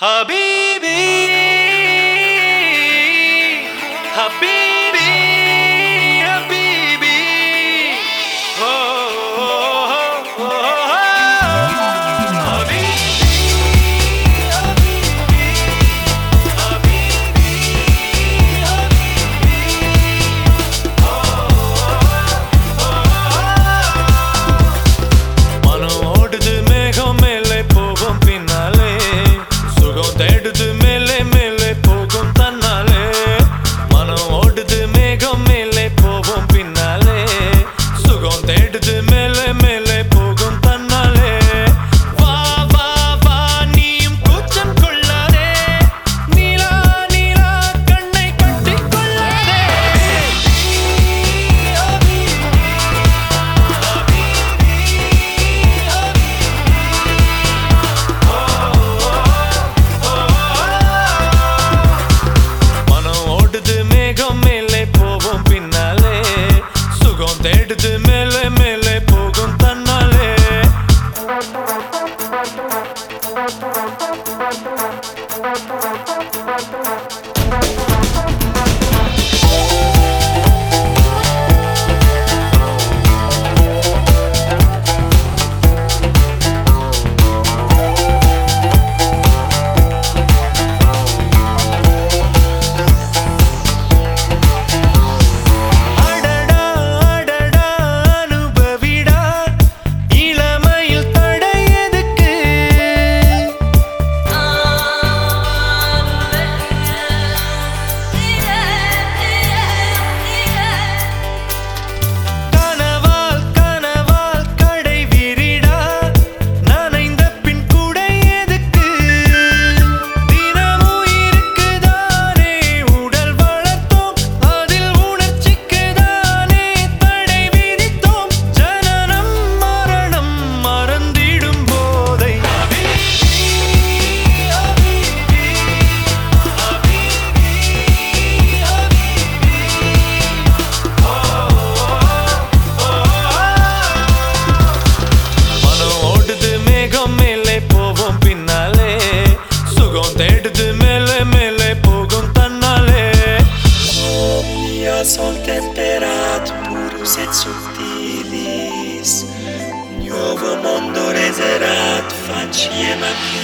Habibi, Habibi, Habibi. Oh, oh, oh, oh. Habibi, Habibi, Habibi, Habibi. மனம் ஓடுது மேகம் மேலே போகும் பின்னாலே சுகம் தேடுது மேலே மேலே போகும் தன்னாலே மனம் ஓடுது மேகம் மேலே போகும் பின்னாலே சுகம் தேடுது மேலே மேலே போகும் தன்னாலே வா வா வா நீயும் கூச்சம் கொள்ளாதே நீலா நீலா கண்ணை கட்டிக் கொள்ளாதே மனம் ஓடுது மேகம் மேலே போகும் பின்னாலே சுகம் தேடுது மேலே மேலே போகும் தன்னாலே அடடா அடடா அனுபவிடா இளமையில் தடை எதுக்கு கனவால் கனவால் கடை விரிடா நனைந்த பின் குடை எதுக்கு தினமும் இருக்குதானே உடல் வளர்த்தோம் அதில் உணர்ச்சிக்குதானே தடை விதித்தோம் ஜனனம் மரணம் மறந்திடும் போதை மனம் ஓடுது மேகம் மேலே போகும் பின்னாலே சுகம் தேடுது மேலே மேலே போகும் தன்னாலே Io son temperato, puros et subtilis. Nuovo mondo reservato, facci e